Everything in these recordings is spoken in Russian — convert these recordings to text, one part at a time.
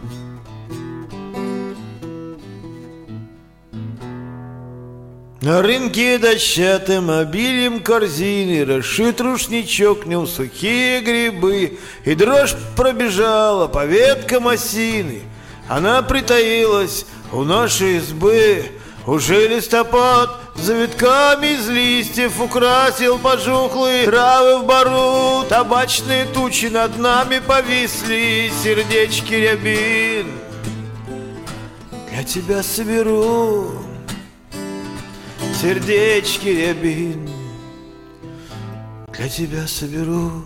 На рынке дощатым обилием корзины расшит рушничок, в нем сухие грибы, и дрожь пробежала по веткам осины. Она притаилась у нашей избы. Уже листопад завитками из листьев украсил пожухлые травы в бору. Табачные тучи над нами повисли, сердечки рябин для тебя соберу. Сердечки рябин для тебя соберу.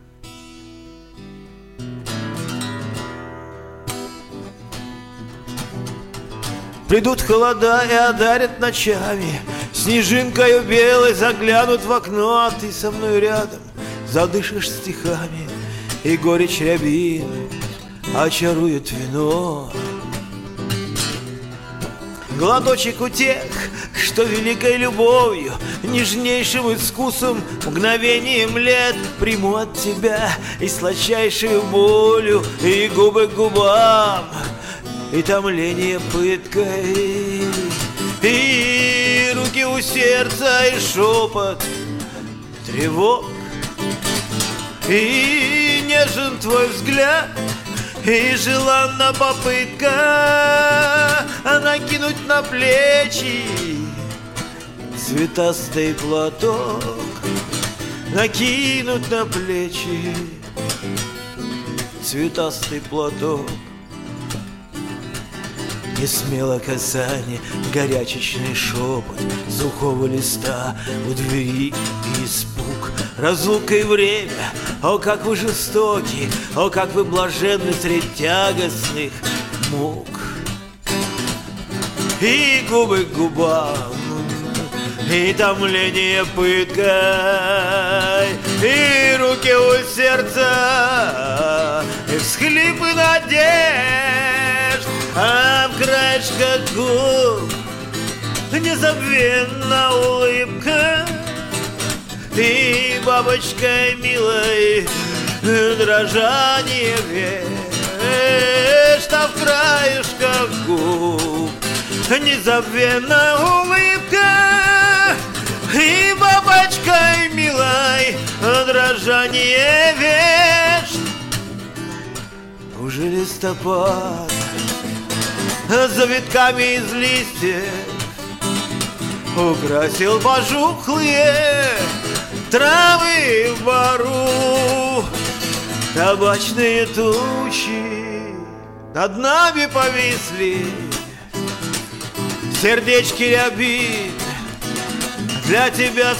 Придут холода и одарят ночами, снежинкою белой заглянут в окно, а ты со мной рядом задышишь стихами, и горечь рябин очарует вино. Глоточек у тех, что великой любовью, нежнейшим искусом, мгновением лет приму от тебя и сладчайшую болью, и губы к губам, и томление пыткой, и руки у сердца, и шепот тревог, и нежен твой взгляд, и желанна попытка накинуть на плечи цветастый платок, накинуть на плечи цветастый платок. Несмело касание, горячечный шепот сухого листа у двери и испуг. Разлука и время, о, как вы жестоки, о, как вы блаженны средь тягостных мук. И губы к губам, и томление пыткой, и руки у сердца, и всхлипы надежд, а в краешках губ незабвенна улыбка, и бабочкой милой дрожание веж, а в краешках губ незабвенна улыбка, и бабочкой милой дрожание веж. Уже листопад завитками из листьев украсил пожухлые травы в бору. Табачные тучи над нами повисли, сердечки рябин для тебя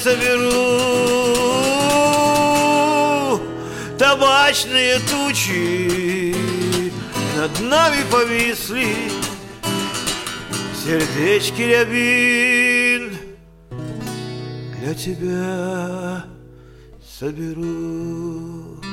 соберу. Табачные тучи над нами повисли, сердечки рябин для тебя соберу.